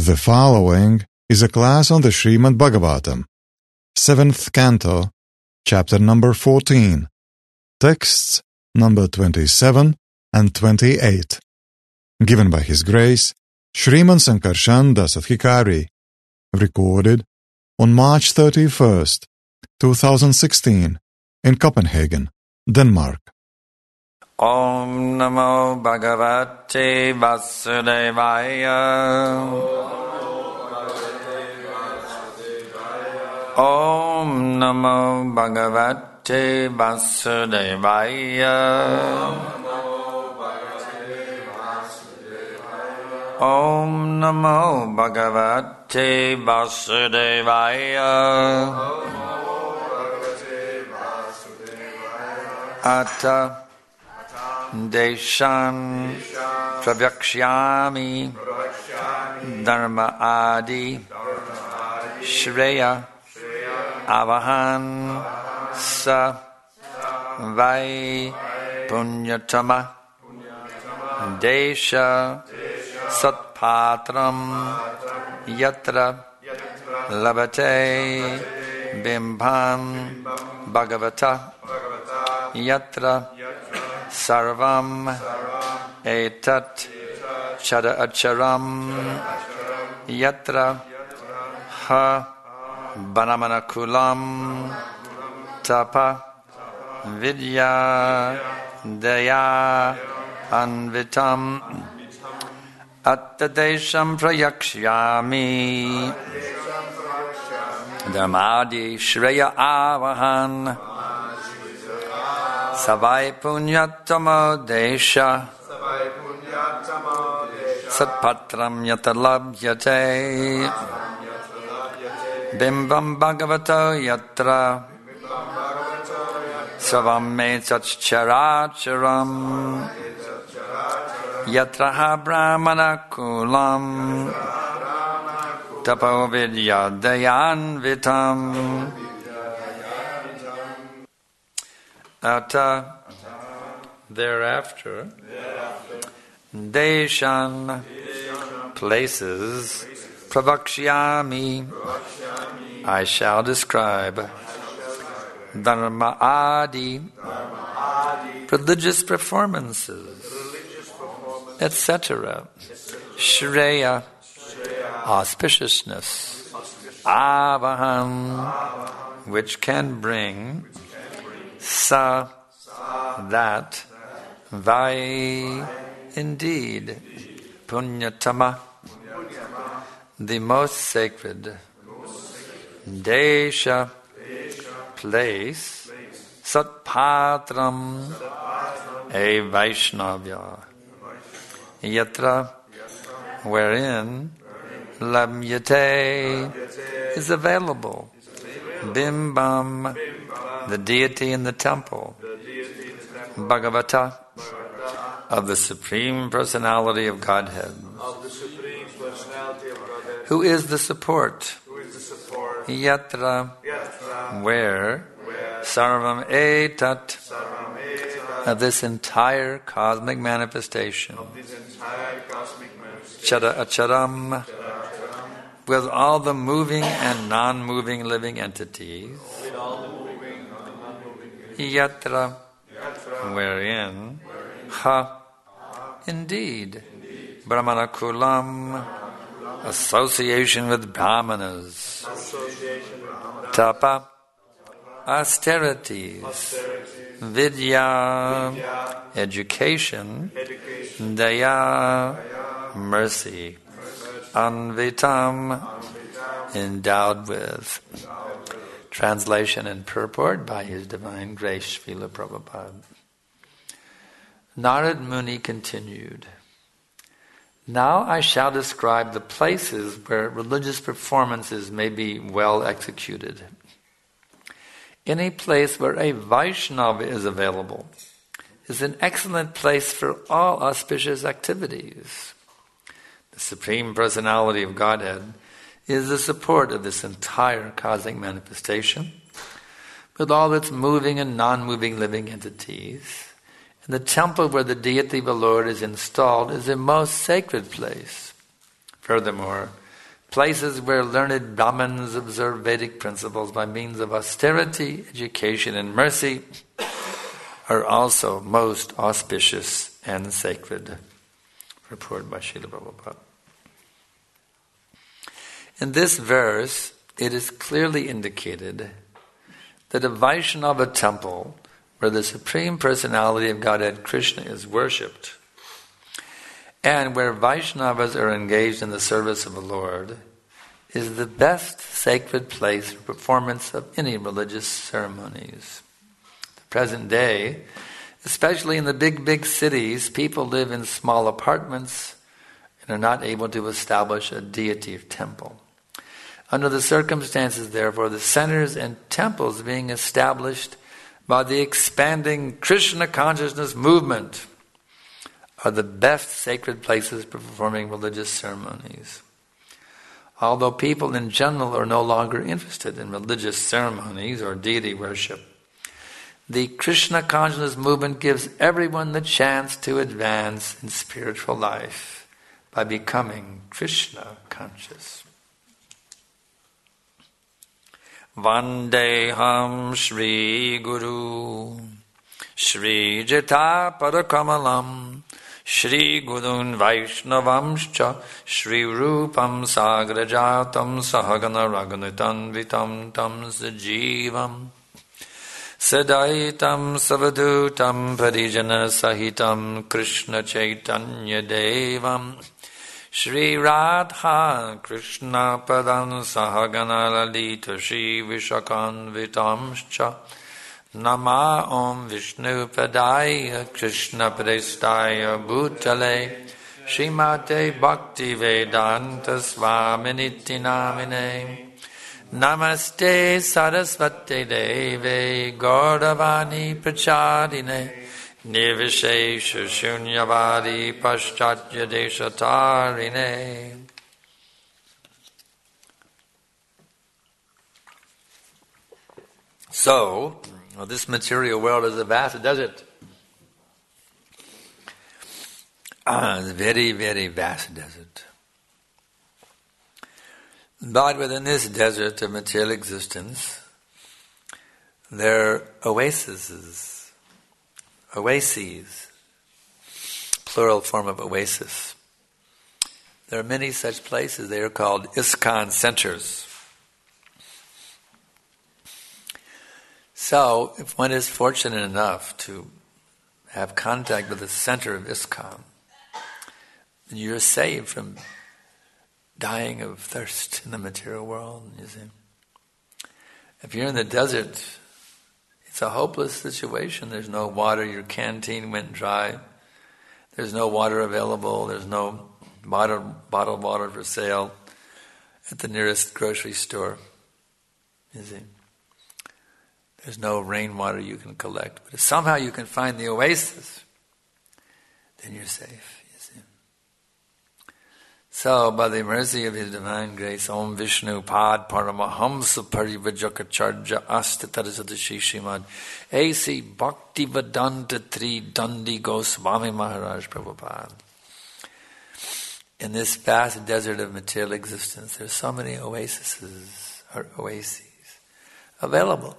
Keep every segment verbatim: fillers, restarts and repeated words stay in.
The following is a class on the Srimad Bhagavatam, seventh Canto, chapter number fourteen, texts number twenty-seven and twenty-eight, given by His Grace, Sriman Sankarshan Dasadhikari, recorded on March thirty-first, two thousand sixteen, in Copenhagen, Denmark. Om Namo Bhagavate Vasudevaya. Om Namo Bhagavate Vasudevaya. Om Namo Bhagavate Vasudevaya. Ata Deshan Pravyakshyami Dharma Adi Shreya Avahan Sa Vai Punyatama Desha Satpatram Yatra Labate Bimbam Bhagavata Yatra Sarvam Etat Chada Acharam Yatra Ha Banamanakulam Tapa Vidya Daya Anvitam Attadesham Prayakshyami Dharmadi Shreya Avahan Savai Punyatama Desha Satpatram Yatalabhyate Bimbam Bhagavata Yatra Savam Me Characharam Yatra Brahmana Kulam Tapo Vidya Dayanvitam Ata, thereafter, Deshan, places, Pravakshyami, I shall describe, Dharma Adi, religious performances, et cetera. Shreya, auspiciousness, Avahan, which can bring Sa, that, Vai, indeed, Punyatama, the most sacred, Desha, place, Satpatram, a Vaishnavya, Yatra, wherein Labhyate is available, Bimbam, the deity in the temple, Bhagavata, of the Supreme Personality of Godhead, who is the support, Yatra, where, Sarvam Etat, of this entire cosmic manifestation, Chada Acharam, with all the moving and non-moving living entities, Yatra, wherein, Ha, indeed, Brahmana Kulam, association with Brahmanas, Tapa, austerities, Vidya, education, Daya, mercy, Anvitam, endowed with. Translation and purport by His Divine Grace, Srila Prabhupada. Narad Muni continued, now I shall describe the places where religious performances may be well executed. Any place where a Vaishnava is available is an excellent place for all auspicious activities. The Supreme Personality of Godhead is the support of this entire cosmic manifestation, with all its moving and non-moving living entities. And the temple where the deity of the Lord is installed is a most sacred place. Furthermore, places where learned Brahmins observe Vedic principles by means of austerity, education, and mercy, are also most auspicious and sacred. Reported by Srila Prabhupada. In this verse, it is clearly indicated that a Vaishnava temple where the Supreme Personality of Godhead Krishna is worshipped, and where Vaishnavas are engaged in the service of the Lord, is the best sacred place for performance of any religious ceremonies. The present day, especially in the big, big cities, people live in small apartments and are not able to establish a deity temple. Under the circumstances, therefore, the centers and temples being established by the expanding Krishna consciousness movement are the best sacred places for performing religious ceremonies. Although people in general are no longer interested in religious ceremonies or deity worship, the Krishna consciousness movement gives everyone the chance to advance in spiritual life by becoming Krishna conscious. Vandeham Shri Guru Shri Jita Parakamalam Shri Gurun Vaishnavamscha Shri Rupam Sagrajatam Sahagana Raghunitam Vitam Tam Sajivam Sadaitam Savadutam Parijana Sahitam Krishna Chaitanya Devam Shri Radha Krishna Padan Sahagana Lalita Shri Vishakan Vitamscha Nama Om Vishnu Padaya Krishna Prestaya Bhutale Srimate Bhakti Vedanta Swaminiti Namine Namaste Sarasvati Deve Gauravani Prachadine Nirvishesha Shunyavadi Paschatya Deshatarine. So, well, this material world is a vast desert. Ah, it's a very, very vast desert. But within this desert of material existence, there are oases, oases, plural form of oasis. There are many such places. They are called ISKCON centers. So, if one is fortunate enough to have contact with the center of ISKCON, then you're saved from dying of thirst in the material world, you see. If you're in the desert, it's a hopeless situation. There's no water, your canteen went dry. There's no water available, there's no bottled, bottled water for sale at the nearest grocery store, you see. There's no rainwater you can collect. But if somehow you can find the oasis, then you're safe, you see. So, by the mercy of His divine grace, Om Vishnu Pad Paramahamsa Parivajakacharya Astatarasadashi Shrimad A C Bhakti Vedanta Tri Dandi Goswami Maharaj Prabhupada. In this vast desert of material existence, there's so many oases or oases available.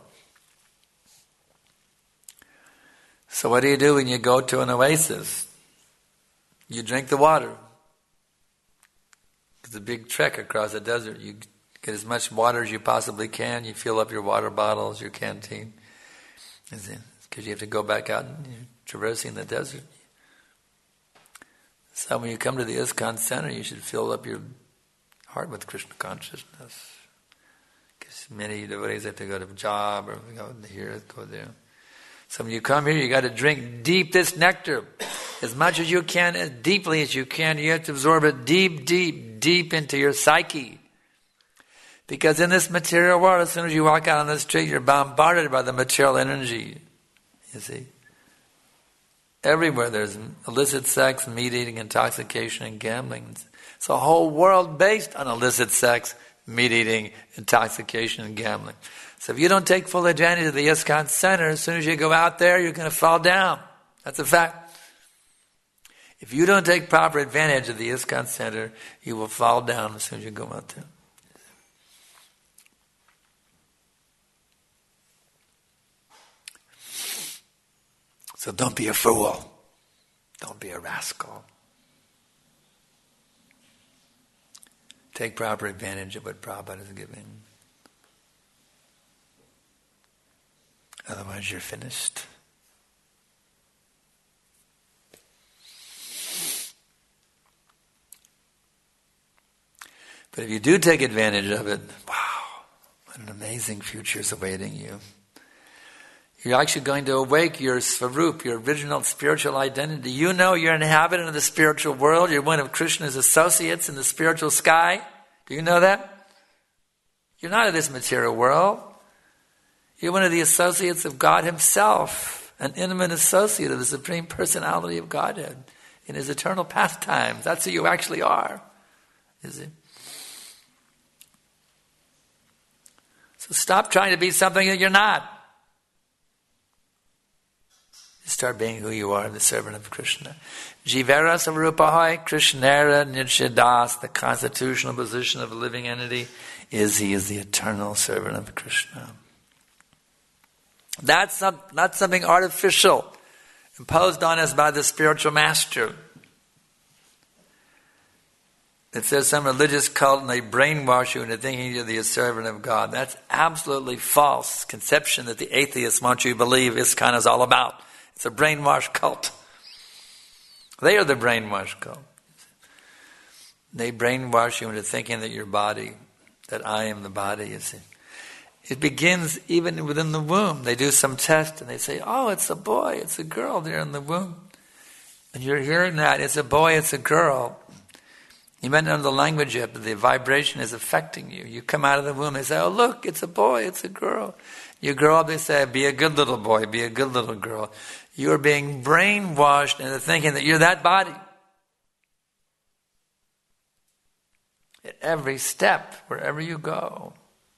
So what do you do when you go to an oasis? You drink the water. It's a big trek across the desert. You get as much water as you possibly can. You fill up your water bottles, your canteen. Because you have to go back out and you're traversing the desert. So when you come to the ISKCON Center, you should fill up your heart with Krishna consciousness. Because many devotees have to go to a job or go here, go there. So when you come here, you got to drink deep this nectar. As much as you can, as deeply as you can, you have to absorb it deep, deep, deep into your psyche. Because in this material world, as soon as you walk out on the street, you're bombarded by the material energy. You see? Everywhere there's illicit sex, meat eating, intoxication, and gambling. It's a whole world based on illicit sex, meat eating, intoxication, and gambling. So if you don't take full advantage of the ISKCON Center, as soon as you go out there, you're going to fall down. That's a fact. If you don't take proper advantage of the ISKCON Center, you will fall down as soon as you go out there. So don't be a fool. Don't be a rascal. Take proper advantage of what Prabhupada is giving. Otherwise you're finished. But if you do take advantage of it, wow, what an amazing future is awaiting you. You're actually going to awake your Svarup, your original spiritual identity. You know you're an inhabitant of the spiritual world. You're one of Krishna's associates in the spiritual sky. Do you know that? You're not of this material world. You're one of the associates of God Himself, an intimate associate of the Supreme Personality of Godhead in His eternal pastimes. That's who you actually are. Is it? So stop trying to be something that you're not. Start being who you are, the servant of Krishna. Jivera Sarupahai Krishnera Nitshadas, the constitutional position of a living entity, is he is the eternal servant of Krishna. That's not, not something artificial, imposed on us by the spiritual master. It says some religious cult and they brainwash you into thinking you're the servant of God. That's absolutely false conception that the atheists want you to believe ISKCON is all about. It's a brainwash cult. They are the brainwash cult. They brainwash you into thinking that your body, that I am the body, you see. It begins even within the womb. They do some test and they say, oh, it's a boy, it's a girl there in the womb. And you're hearing that, it's a boy, it's a girl. You might know the language yet, but the vibration is affecting you. You come out of the womb, they say, oh, look, it's a boy, it's a girl. You grow up, they say, be a good little boy, be a good little girl. You're being brainwashed into thinking that you're that body. At every step, wherever you go.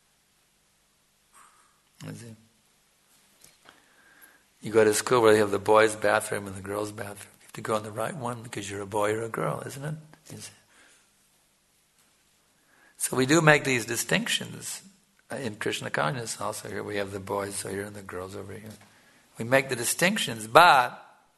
You go to school where they have the boys' bathroom and the girls' bathroom. You have to go in the right one because you're a boy or a girl, isn't it? You see? So we do make these distinctions in Krishna consciousness. Also here we have the boys over here and the girls over here. We make the distinctions, but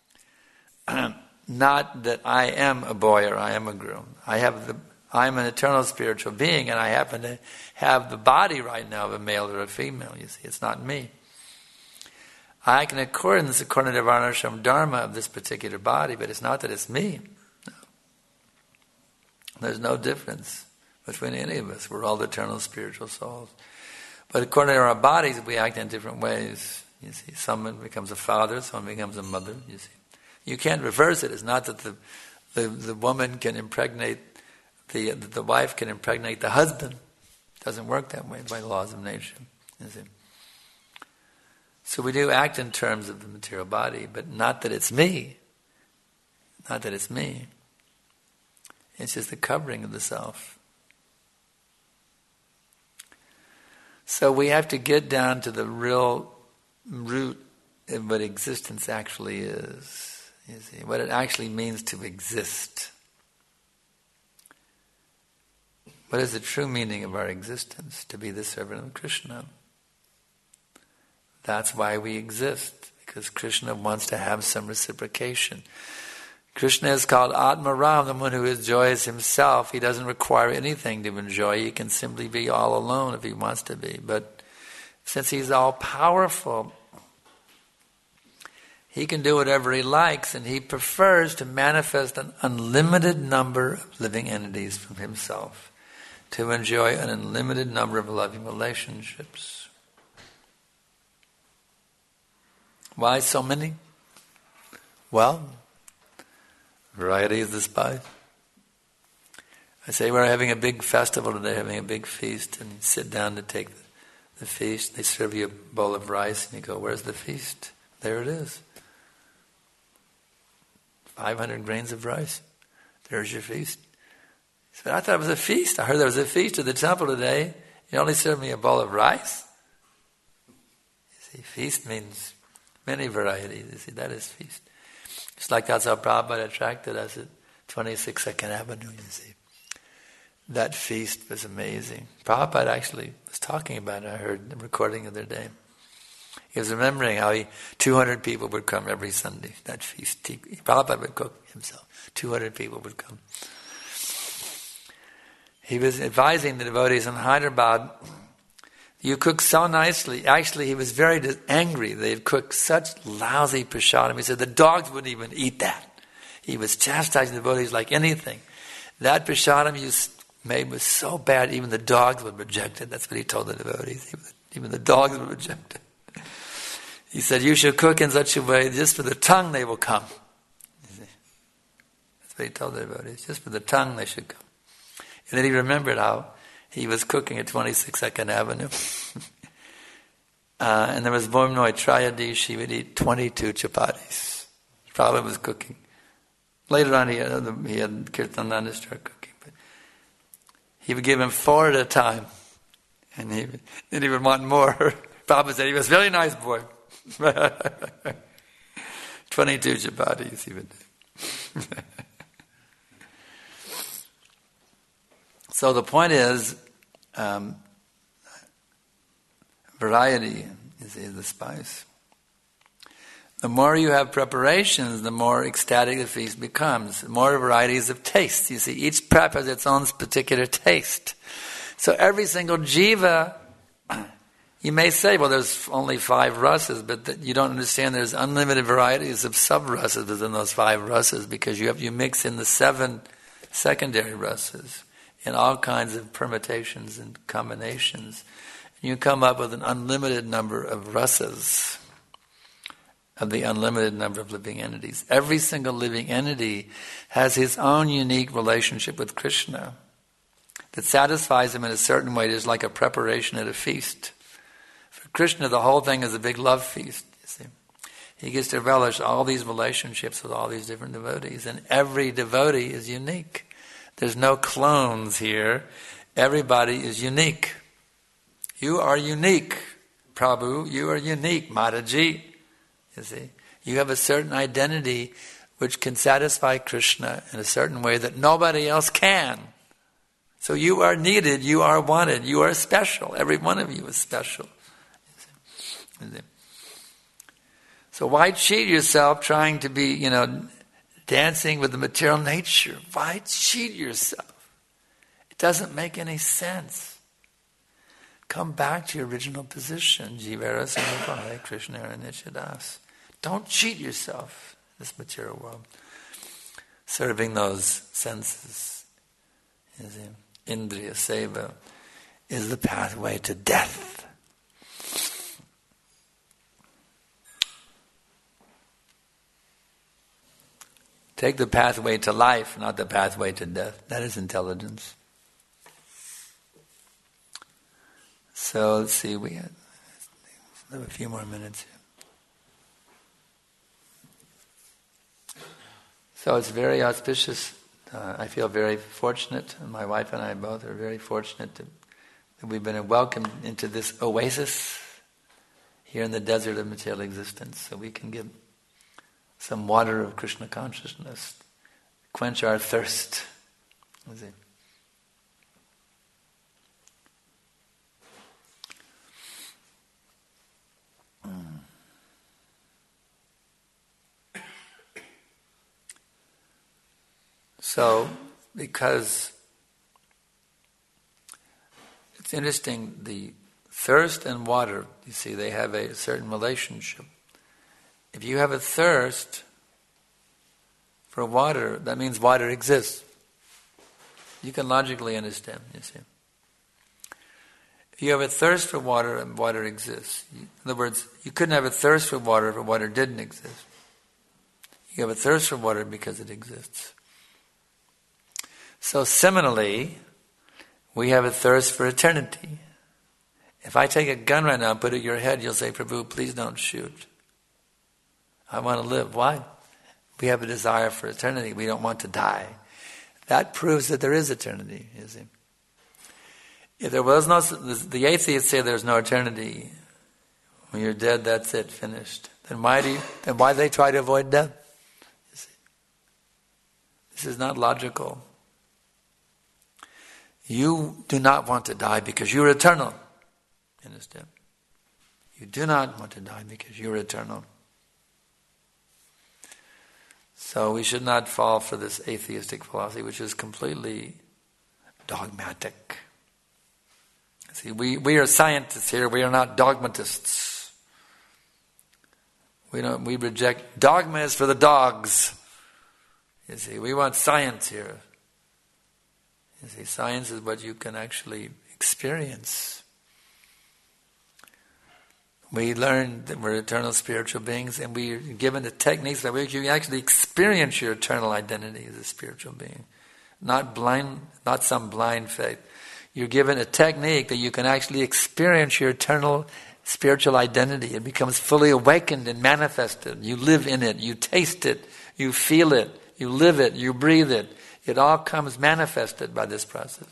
not that I am a boy or I am a girl. I have the I am an eternal spiritual being, and I happen to have the body right now of a male or a female. You see, it's not me. I can accordance according to Varnashram Dharma of this particular body, but it's not that it's me. No. There's no difference between any of us. We're all eternal spiritual souls. But according to our bodies, we act in different ways. You see, someone becomes a father, someone becomes a mother. You see, you can't reverse it. It's not that the the, the woman can impregnate the the wife can impregnate the husband. It doesn't work that way by the laws of nature. You see. So we do act in terms of the material body, but not that it's me. Not that it's me. It's just the covering of the self. So we have to get down to the real root of what existence actually is. You see, what it actually means to exist. What is the true meaning of our existence? To be the servant of Krishna. That's why we exist, because Krishna wants to have some reciprocation. Krishna is called Atma Ram, the one who enjoys himself. He doesn't require anything to enjoy. He can simply be all alone if he wants to be. But since he's all powerful, he can do whatever he likes, and he prefers to manifest an unlimited number of living entities from himself, to enjoy an unlimited number of loving relationships. Why so many? Well, variety is the spice. I say we're having a big festival today, having a big feast, and you sit down to take the, the feast. They serve you a bowl of rice, and you go, where's the feast? There it is. five hundred grains of rice. There's your feast. He said, I thought it was a feast. I heard there was a feast at the temple today. You only served me a bowl of rice? You see, feast means many varieties. You see, that is feast. Just like that's how Prabhupada attracted us at twenty-six Second Avenue, you see. That feast was amazing. Prabhupada actually was talking about it. I heard the recording the other day. He was remembering how he, two hundred people would come every Sunday, that feast. He, Prabhupada would cook himself. two hundred people would come. He was advising the devotees in Hyderabad, you cook so nicely. Actually, he was very angry. They'd cooked such lousy prasadam. He said the dogs wouldn't even eat that. He was chastising the devotees like anything. That prasadam you made was so bad, even the dogs would reject it. That's what he told the devotees. Even the, even the dogs would reject it. He said, you should cook in such a way, just for the tongue they will come. You see? That's what he told the devotees. Just for the tongue they should come. And then he remembered how he was cooking at twenty-six Second Avenue. uh, and there was Bhumnoy Trayadish, he would eat twenty-two chapatis. Prabhupada was cooking. Later on he had, he had Kirtananda start cooking. But he would give him four at a time. And he would, then he would want more. Prabhupada said he was a very nice boy. twenty-two chapatis he would do. So the point is, um, variety is, is the spice. The more you have preparations, the more ecstatic the feast becomes. The more varieties of taste. You see, each prep has its own particular taste. So every single jiva, you may say, well, there's only five rasas, but that you don't understand there's unlimited varieties of sub-rasas within those five rasas, because you have you mix in the seven secondary rasas in all kinds of permutations and combinations. And you come up with an unlimited number of rasas, of the unlimited number of living entities. Every single living entity has his own unique relationship with Krishna that satisfies him in a certain way. It is like a preparation at a feast. For Krishna, the whole thing is a big love feast, you see. He gets to relish all these relationships with all these different devotees, and every devotee is unique. There's no clones here. Everybody is unique. You are unique, Prabhu. You are unique, Mataji. You see, you have a certain identity which can satisfy Krishna in a certain way that nobody else can. So you are needed, you are wanted, you are special. Every one of you is special. You see? You see? So why cheat yourself trying to be, you know, dancing with the material nature? Why cheat yourself? It doesn't make any sense. Come back to your original position. Jivara Samupaya Krishna Nityadas. Don't cheat yourself in this material world. Serving those senses, is Indriya Seva, is the pathway to death. Take the pathway to life, not the pathway to death. That is intelligence. So let's see, we have, have a few more minutes here. So it's very auspicious. Uh, I feel very fortunate, and my wife and I both are very fortunate to, that we've been welcomed into this oasis here in the desert of material existence, so we can give some water of Krishna consciousness, quench our thirst. Is it? Mm. So, because it's interesting, the thirst and water, you see, they have a certain relationship. If you have a thirst for water, that means water exists. You can logically understand, you see. If you have a thirst for water, and water exists. In other words, you couldn't have a thirst for water if water didn't exist. You have a thirst for water because it exists. So similarly, we have a thirst for eternity. If I take a gun right now and put it in your head, you'll say, Prabhu, please don't shoot. I want to live. Why? We have a desire for eternity. We don't want to die. That proves that there is eternity, you see. If there was no, the atheists say there's no eternity. When you're dead, that's it, finished. Then why do you, then why do they try to avoid death? This is not logical. You do not want to die because you're eternal. Understand? You do not want to die because you're eternal. So we should not fall for this atheistic philosophy, which is completely dogmatic. See, we, we are scientists here, we are not dogmatists. We don't we reject dogma is for the dogs. You see, we want science here. You see, science is what you can actually experience. We learn that we're eternal spiritual beings, and we are given the techniques that we you actually experience your eternal identity as a spiritual being. Not blind, not some blind faith. You're given a technique that you can actually experience your eternal spiritual identity. It becomes fully awakened and manifested. You live in it, you taste it, you feel it, you live it, you breathe it. It all comes manifested by this process.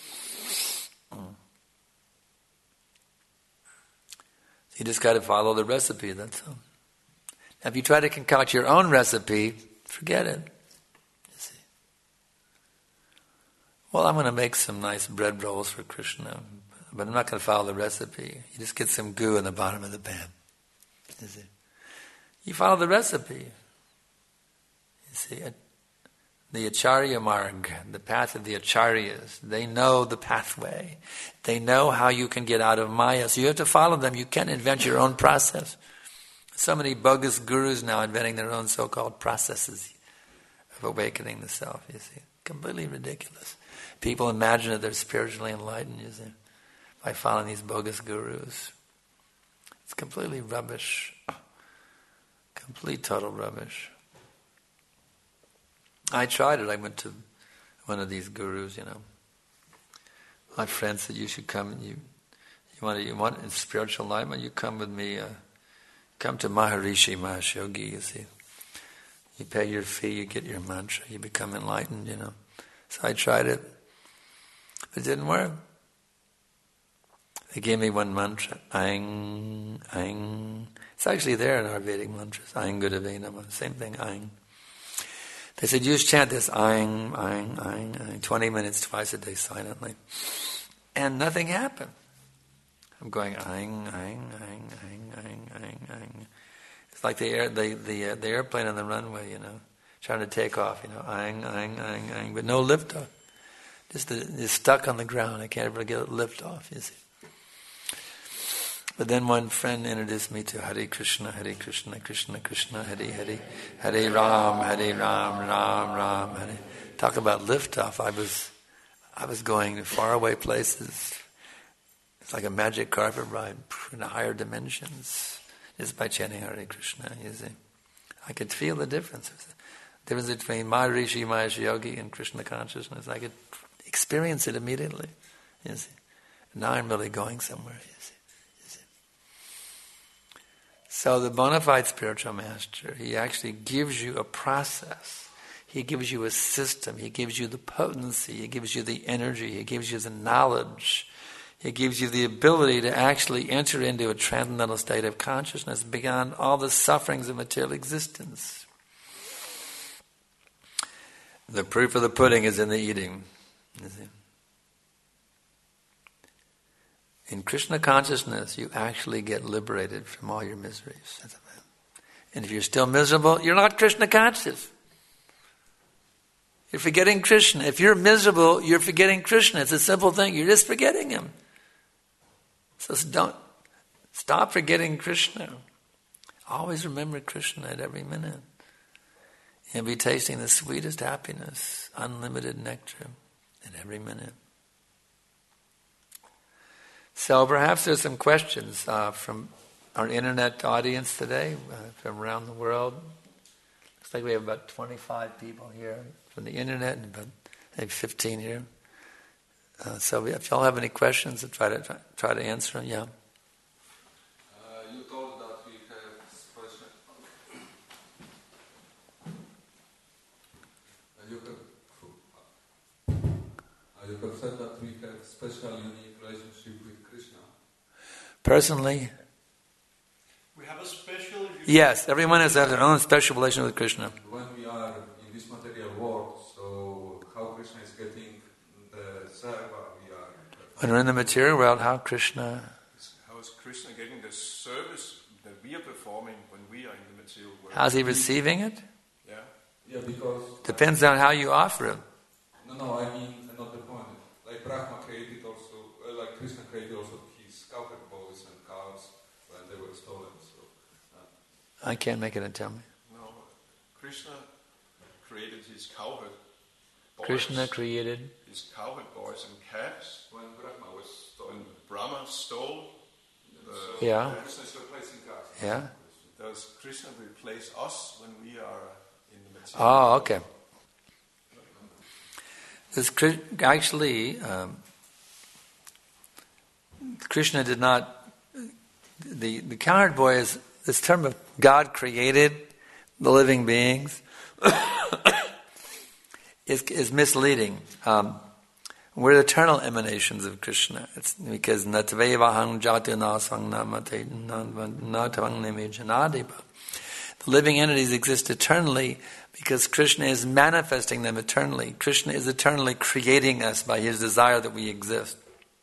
You just got to follow the recipe, that's all. Now, if you try to concoct your own recipe, forget it. You see. Well, I'm going to make some nice bread rolls for Krishna, but I'm not going to follow the recipe. You just get some goo in the bottom of the pan. You see. You follow the recipe. You see, the Acharya Marg, the path of the Acharyas, they know the pathway. They know how you can get out of Maya. So you have to follow them. You can't invent your own process. So many bogus gurus now inventing their own so-called processes of awakening the self, you see. Completely ridiculous. People imagine that they're spiritually enlightened, you see, by following these bogus gurus. It's completely rubbish. Complete, total rubbish. I tried it. I went to one of these gurus, you know. My friend said, you should come, you you want to, you want spiritual enlightenment, you come with me, uh, come to Maharishi Mahesh Yogi, you see. You pay your fee, you get your mantra, you become enlightened, you know. So I tried it. It didn't work. They gave me one mantra, Aing, Aing. It's actually there in our Vedic mantras, Aing Gurave Namah, same thing, Aing. They said, you just chant this, Aing, Aing, Aing, Aing, twenty minutes twice a day silently. And nothing happened. I'm going, Aing, Aing, Aing, Aing, Aing, Aing, Aing. It's like the air, the, the, uh, the airplane on the runway, you know, trying to take off, you know, Aing, Aing, Aing, Aing, but no liftoff. Just the, it's stuck on the ground. I can't ever get it lift off, you see. But then one friend introduced me to Hare Krishna, Hare Krishna, Krishna Krishna, Hare Hare, Hare Ram, Hare Ram, Ram Ram, Hare. Talk about liftoff. I was, I was going to faraway places. It's like a magic carpet ride in higher dimensions. Just by chanting Hare Krishna, you see. I could feel the difference. The difference between Maharishi Mahesh Yogi and Krishna consciousness. I could experience it immediately, you see. Now I'm really going somewhere, you see. So the bona fide spiritual master, he actually gives you a process. He gives you a system. He gives you the potency. He gives you the energy. He gives you the knowledge. He gives you the ability to actually enter into a transcendental state of consciousness beyond all the sufferings of material existence. The proof of the pudding is in the eating. You see? In Krishna consciousness, you actually get liberated from all your miseries. And if you're still miserable, you're not Krishna conscious. You're forgetting Krishna. If you're miserable, you're forgetting Krishna. It's a simple thing. You're just forgetting Him. So don't stop forgetting Krishna. Always remember Krishna at every minute. You'll be tasting the sweetest happiness, unlimited nectar at every minute. So perhaps there's some questions uh, from our internet audience today, uh, from around the world. Looks like we have about twenty-five people here from the internet and about maybe fifteen here. Uh, so if y'all have any questions, I'll try to try, try to answer them. Yeah. Uh, you told that we have special. You have, uh, you have said that we have special unique relationship with Krishna. Personally? We have a special... Yes, everyone has their own special relation with Krishna. When we are in this material world, so When we're in the material world, how Krishna... How is Krishna getting the service that we are performing when we are in the material world? How's he receiving it? Yeah. Yeah, because... Depends on how you offer it. No, no, I mean another point. Like Brahma created also, uh, like Krishna created also his cowherd boys and cows when they were stolen. So, uh. I can't make it and tell me. No, Krishna created his cowherd boys. Krishna created his cowherd boys and calves. When Brahma was stolen. When Brahma stole the... Yeah. Krishna is replacing cows. Yeah. Does Krishna replace us when we are in the material Oh, world? okay. This, actually, um, Krishna did not... The, the cowherd boy is this term of God created the living beings is, is misleading. Um, we're eternal emanations of Krishna. It's because natvevahang jati nasang namate natavang nimijanadipa. The living entities exist eternally because Krishna is manifesting them eternally. Krishna is eternally creating us by his desire that we exist.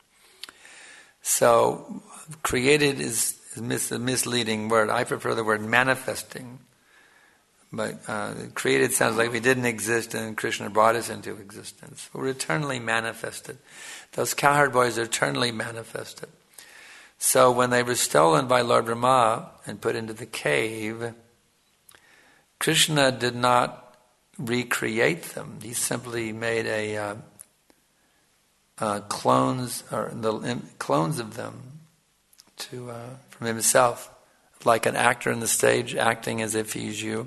So, created is, is mis- a misleading word. I prefer the word manifesting. But uh, created sounds like we didn't exist and Krishna brought us into existence. We're eternally manifested. Those cowherd boys are eternally manifested. So when they were stolen by Lord Brahma and put into the cave, Krishna did not recreate them. He simply made a uh, uh, clones or the um, clones of them to uh, from himself, like an actor in the stage acting as if he's you.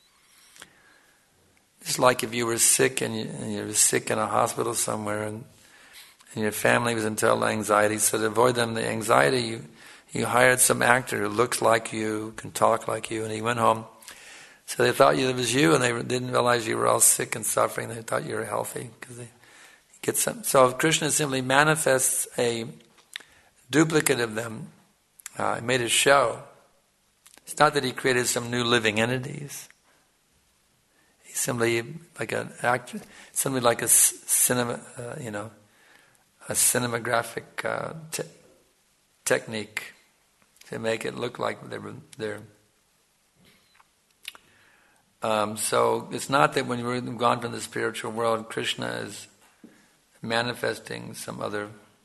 It's like if you were sick and you, and you were sick in a hospital somewhere and, and your family was in total anxiety. So to avoid them the anxiety, you, you hired some actor who looks like you, can talk like you, and he went home. So they thought it was you, and they didn't realize you were all sick and suffering. They thought you were healthy because they get some. So Krishna simply manifests a duplicate of them. Uh, he made a show. It's not that he created some new living entities. He's simply like an actor, simply like a cinema, uh, you know, a cinematographic uh, te- technique to make it look like they're they're. Um, so it's not that when we're gone from the spiritual world, Krishna is manifesting some other.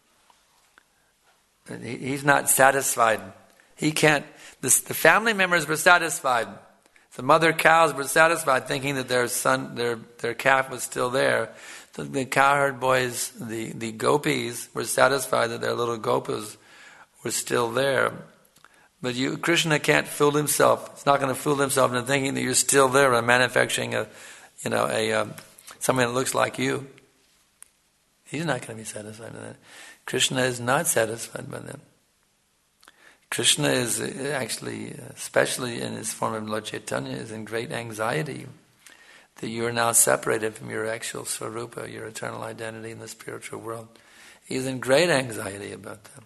He, he's not satisfied. He can't. This, the family members were satisfied. The mother cows were satisfied, thinking that their son, their their calf was still there. The, the cowherd boys, the, the gopis, were satisfied that their little gopas were still there. But you, Krishna can't fool himself. He's not going to fool himself into thinking that you're still there and manufacturing a, you know, a um, something that looks like you. He's not going to be satisfied with that. Krishna is not satisfied by that. Krishna is actually, especially in his form of Lord Chaitanya, is in great anxiety that you are now separated from your actual Swarupa, your eternal identity in the spiritual world. He's in great anxiety about that.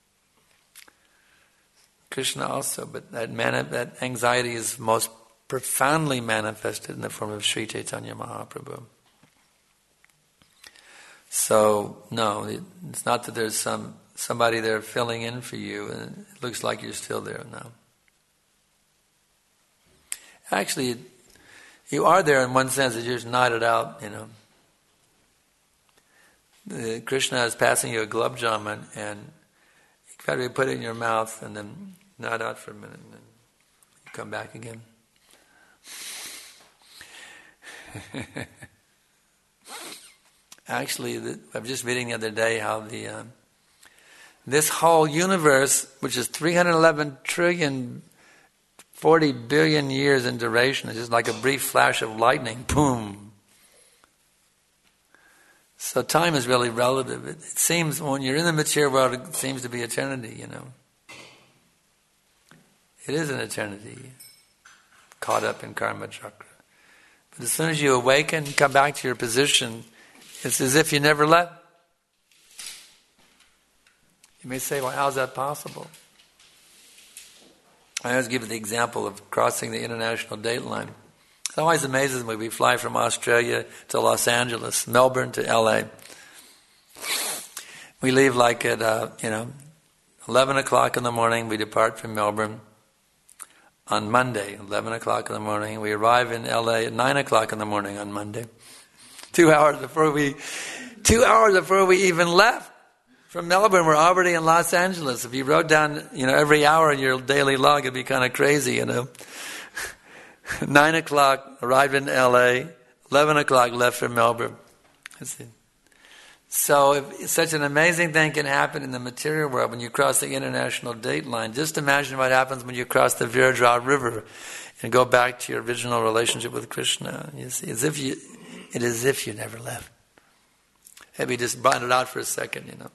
Krishna also, but that mani- that anxiety is most profoundly manifested in the form of Sri Chaitanya Mahaprabhu. So, no, it's not that there's some somebody there filling in for you and it looks like you're still there now. Actually, you are there in one sense, that you're just nodded out, you know. The, Krishna is passing you a gulab jamun and you got to put it in your mouth and then nod out for a minute and then you come back again. Actually, the, I was just reading the other day how the uh, this whole universe, which is three hundred eleven trillion, forty billion years in duration, is just like a brief flash of lightning, boom. So time is really relative. It, it seems, when you're in the material world, it seems to be eternity, you know. It is an eternity, caught up in karma chakra. But as soon as you awaken, come back to your position, it's as if you never left. You may say, well, how's that possible? I always give the example of crossing the international date line. It always amazes me. We fly from Australia to Los Angeles, Melbourne to L A. We leave like at, uh, you know, eleven o'clock in the morning. We depart from Melbourne on Monday, eleven o'clock in the morning. We arrive in L A at nine o'clock in the morning on Monday. Two hours before we, two hours before we even left from Melbourne, we're already in Los Angeles. If you wrote down, you know, every hour in your daily log, it'd be kind of crazy, you know. Nine o'clock, arrived in L A. Eleven o'clock, left from Melbourne. So if such an amazing thing can happen in the material world when you cross the international date line, just imagine what happens when you cross the Virdra River and go back to your original relationship with Krishna. You see, as if you, it is as if you never left. Maybe just brought it out for a second, you know.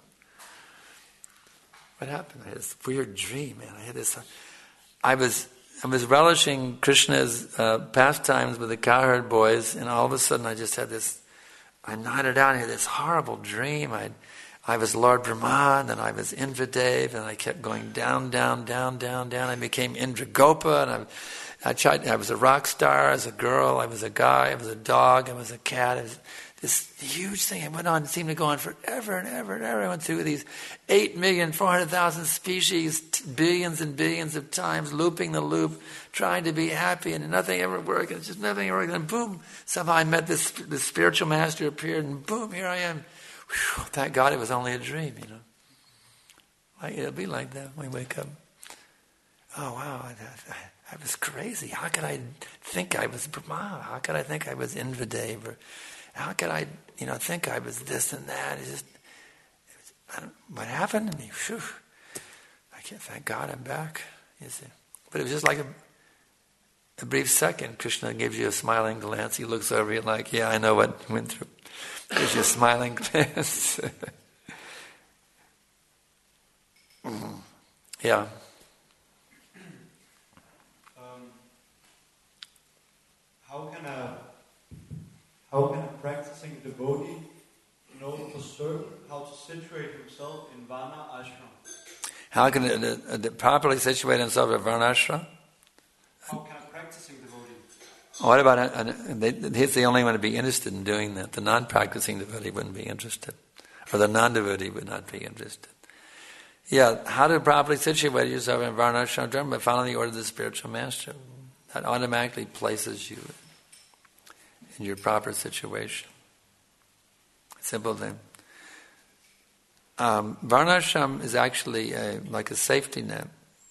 What happened? I had this weird dream, man. I had this. I was I was relishing Krishna's uh, pastimes with the cowherd boys, and all of a sudden I just had this. I nodded out and had this horrible dream. I, I was Lord Brahma, and then I was Indradev, and I kept going down, down, down, down, down. I became Indragopa, and I, I tried. I was a rock star as a girl. I was a guy. I was a dog. I was a cat. I was this huge thing. It went on. It seemed to go on forever and ever and ever. I went through these eight million four hundred thousand species, t- billions and billions of times, looping the loop, trying to be happy, and nothing ever worked. It's just nothing ever worked. And boom, somehow I met this this spiritual master appeared, and boom, here I am. Whew, thank God it was only a dream, you know. Like, it'll be like that when we wake up. Oh, wow, I, I, I was crazy. How could I think I was Brahma? How could I think I was Indradev? Or how could I, you know, think I was this and that? It's just, it was, I don't, what happened to me? Whew, I can't, thank God I'm back, you see. But it was just like a, a brief second. Krishna gives you a smiling glance. He looks over you like, yeah, I know what I went through. Gives you a smiling glance. mm. Yeah. Um, how can a how can a practicing devotee know for certain how to situate himself in Varna ashram? How can it uh, properly situate himself in Varna ashram? How can a practicing devotee? What about, a, a, they, he's the only one to be interested in doing that. The non-practicing devotee wouldn't be interested. Or the non-devotee would not be interested. Yeah, how to properly situate yourself in Varna ashram dharma? By following the order of the spiritual master. That automatically places you in your proper situation. Simple thing. Um, Varnashram is actually a, like a safety net.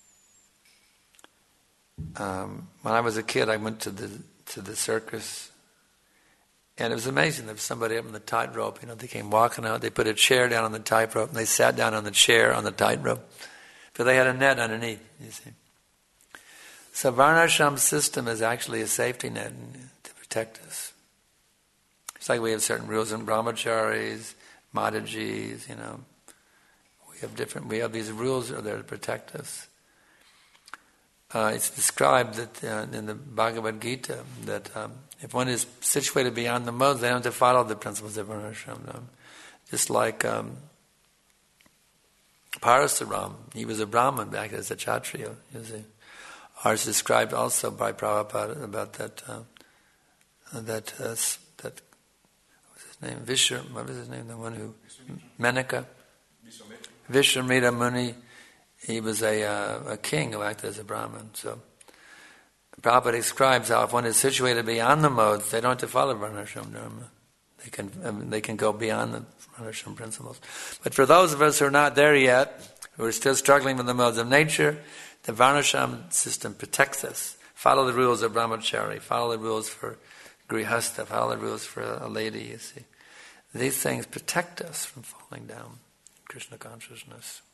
Um, when I was a kid, I went to the to the circus, and it was amazing. There was somebody up on the tightrope. You know, they came walking out. They put a chair down on the tightrope, and they sat down on the chair on the tightrope, but they had a net underneath. You see. So Varnashram system is actually a safety net to protect us. It's like we have certain rules in brahmacharis, Madhajis, you know. We have different, we have these rules that are there to protect us. Uh, it's described that uh, in the Bhagavad Gita that um, if one is situated beyond the modes, they don't have to follow the principles of Varnashram. Um, just like um, Parasaram, he was a Brahmin back as a Kshatriya, you see. Ours described also by Prabhupada about that uh, that uh, that what was his name? Vishra, what was his name? The one who Menaka, Vishwamitra Muni. He was a uh, a king who acted as a Brahmin. So Prabhupada describes how if one is situated beyond the modes, they don't have to follow Varnashram Dharma. They can um, they can go beyond the Varnashram principles. But for those of us who are not there yet, who are still struggling with the modes of nature, the Varnashram system protects us. Follow the rules of brahmachari. Follow the rules for grihastha. Follow the rules for a lady, you see. These things protect us from falling down in Krishna consciousness.